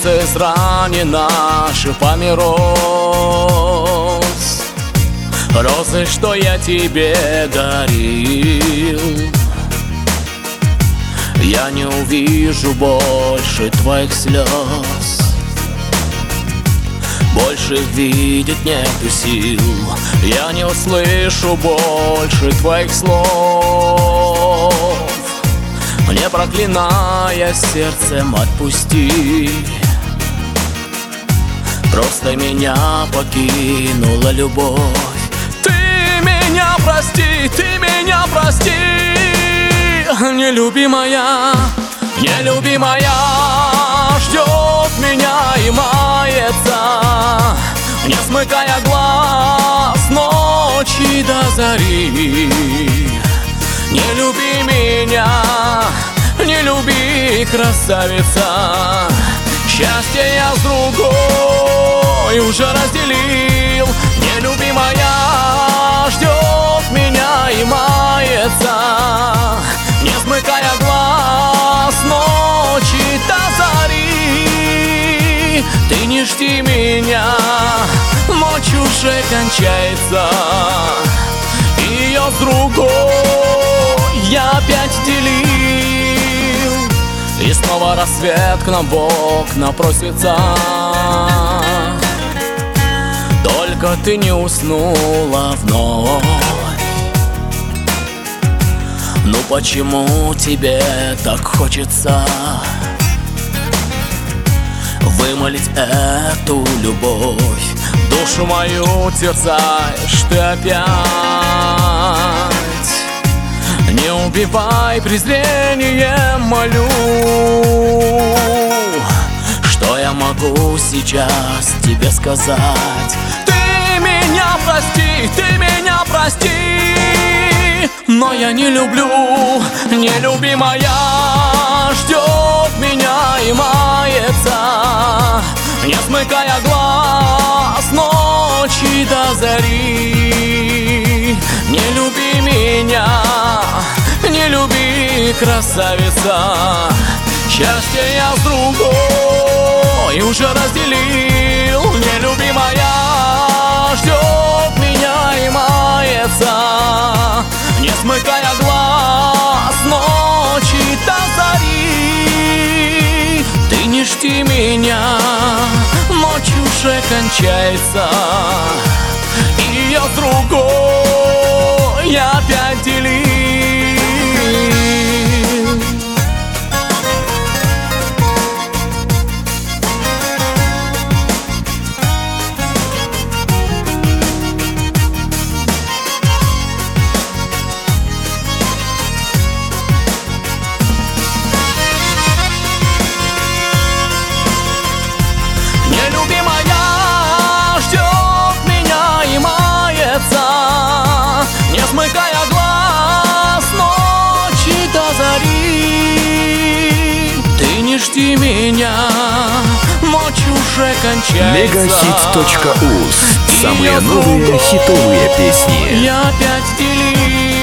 сердце изранено шипами роз. Розы, что я тебе дарил, я не увижу больше твоих слез. Больше видеть нету сил, я не услышу больше твоих слов. Не проклиная сердцем, отпусти. Просто меня покинула любовь. Ты меня прости, ты меня прости. Нелюбимая, нелюбимая ждет меня и мается, не смыкая глаз ночи до зари. Не люби меня, не люби, красавица. Счастье я с другой уже разделил. Нелюбимая ждет меня и мается, не смыкая глаз ночи до зари. Ты не жди меня, ночь уже кончается, ее с другой я опять делил. И снова рассвет к нам в окна просится. Только ты не уснула вновь. Ну почему тебе так хочется вымолить эту любовь? Душу мою терзаешь ты опять. Не убивай презрением, молю. Что я могу сейчас тебе сказать? Ты меня прости, ты меня прости. Но я не люблю, нелюбимая ждет меня и мается, не смыкая глаз ночи до зари. Не люби меня, не люби, красавица. Счастье я с другой уже разделил. Нелюбимая ждет меня и мается, не смыкая глаз ночи до зари. Ты не жди меня, ночь уже кончается, ее с другой я опять делил. Не смыкая глаз ночи до зари. Ты не жди меня, ночь уже кончается. Megahit.uz. Самые новые хитовые песни. Я опять делил.